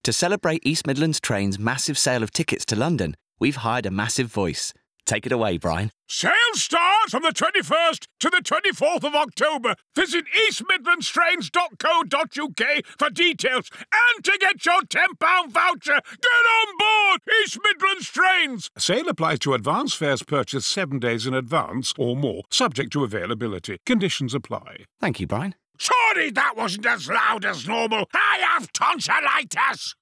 To celebrate East Midlands Trains' massive sale of tickets to London, we've hired a massive voice. Take it away, Brian. Sale starts from the 21st to the 24th of October. Visit eastmidlandstrains.co.uk for details and to get your £10 voucher. Get on board East Midlands Trains. Sale applies to advance fares purchased 7 days in advance or more, subject to availability. Conditions apply. Thank you, Brian. Sorry that wasn't as loud as normal. I have tonsillitis.